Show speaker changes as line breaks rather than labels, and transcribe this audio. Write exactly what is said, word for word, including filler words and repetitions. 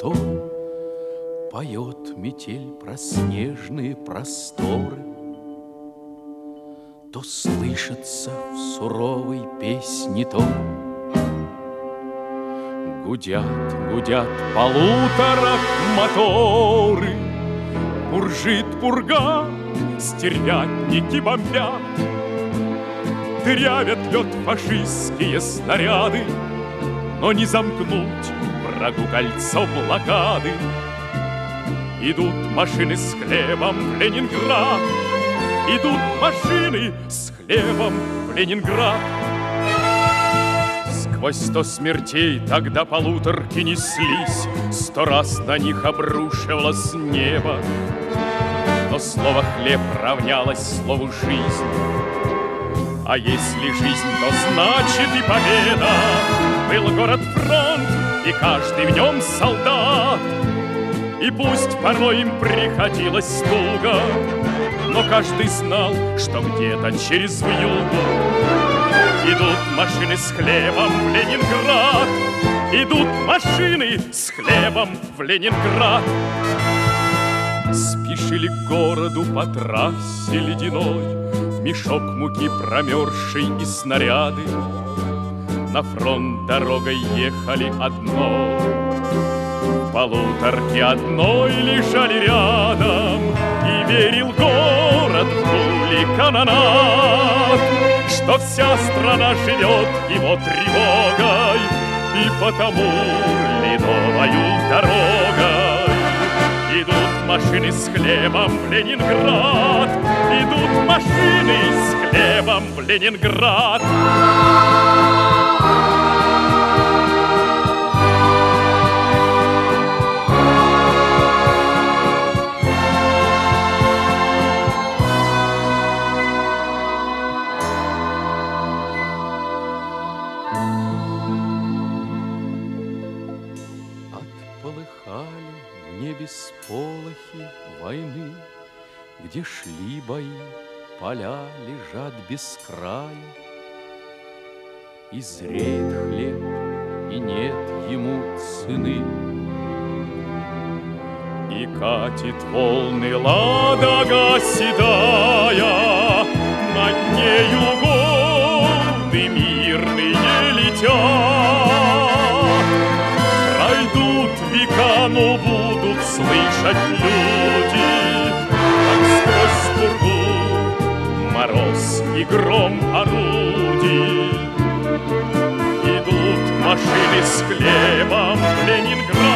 то поет метель про снежные просторы, то слышится в суровой песне тон. Гудят, гудят полуторах моторы, буржит пурга, стервятники бомбят, дырявят лед фашистские снаряды, но не замкнуть врагу кольцо блокады. Идут машины с хлебом в Ленинград, идут машины с хлебом в Ленинград. Сквозь сто смертей тогда полуторки неслись, сто раз на них обрушивалось небо, но слово «хлеб» равнялось слову «жизнь». А если жизнь, то значит и победа. Был город-фронт, и каждый в нем солдат. И пусть порой им приходилось туго, но каждый знал, что где-то через вьюгу идут машины с хлебом в Ленинград. Идут машины с хлебом в Ленинград. Спешили к городу по трассе ледяной, мешок муки промерзший и снаряды. На фронт дорогой ехали одной, в полуторке одной лежали рядом. И верил город в пули канонад, что вся страна живет его тревогой, и потому ледовою дорогой идут машины с хлебом в Ленинград. Идут машины с хлебом в Ленинград. Отполыхали в небе сполохи войны, где шли бои, поля лежат без края. И зреет хлеб, и нет ему цены. И катит волны Ладога седая, над нею годы мирные летят. Пройдут века, но будут слышать люди, сквозь пургу, мороз и гром орудий. Идут машины с хлебом в Ленинград.